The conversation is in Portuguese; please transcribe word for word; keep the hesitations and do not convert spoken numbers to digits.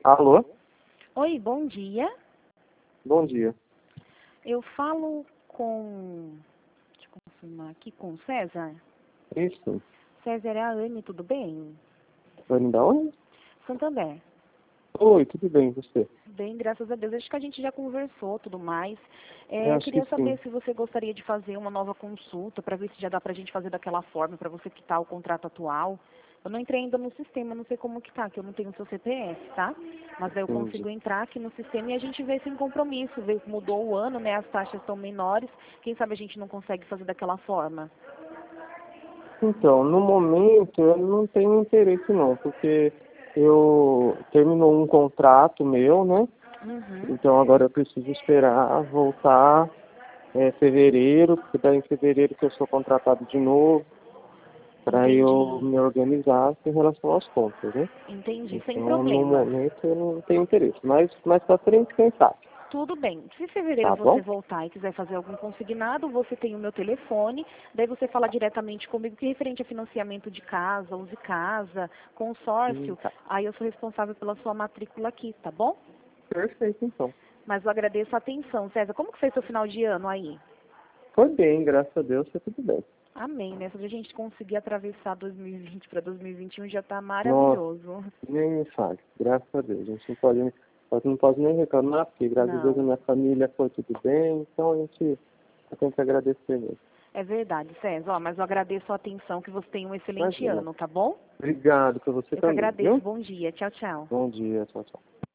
Alô? Oi, bom dia. Bom dia. Eu falo com... Deixa eu confirmar aqui com o César. Isso. César, é a Anne, tudo bem? Anne da onde? Santander. Oi, tudo bem, e você? Bem, graças a Deus. Acho que a gente já conversou, tudo mais. É, Eu eu acho que queria saber sim. se você gostaria de fazer uma nova consulta, para ver se já dá pra gente fazer daquela forma, para você quitar o contrato atual. Eu não entrei ainda no sistema, não sei como que tá, que eu não tenho o seu C P F, tá? Mas aí eu Entendi. consigo entrar aqui no sistema e a gente vê sem compromisso, vê que mudou o ano, né? As taxas estão menores. Quem sabe a gente não consegue fazer daquela forma. Então, no momento eu não tenho interesse não, porque eu terminou um contrato meu, né? Uhum. Então agora eu preciso esperar voltar é, fevereiro, porque daí em fevereiro que eu sou contratado de novo, para eu Entendi. me organizar em relação às contas, né? Entendi, sem Então no problemas. momento eu não tenho interesse, mas mais pra frente quem sabe, Tudo bem. Se em fevereiro tá você bom? voltar e quiser fazer algum consignado, você tem o meu telefone, daí você fala diretamente comigo que referente a financiamento de casa, use casa, Hum, consórcio, tá. aí eu sou responsável pela sua matrícula aqui, tá bom? Perfeito então. Mas eu agradeço a atenção. César, como que foi seu final de ano aí? Foi bem, graças a Deus, foi tudo bem. Amém, né? Se a gente conseguir atravessar dois mil e vinte para dois mil e vinte e um já tá Nossa, maravilhoso. nem me fale, graças a Deus. A gente não pode, nós não pode nem reclamar, porque graças a Deus a Não, minha família foi tudo bem, então a gente tem que agradecer mesmo. é verdade, César. Ó, mas eu agradeço a atenção, que você tenha um excelente Imagina. ano, tá bom? Obrigado pra você Eu que também, agradeço. viu? Bom dia. Tchau, tchau. Bom dia, tchau, tchau.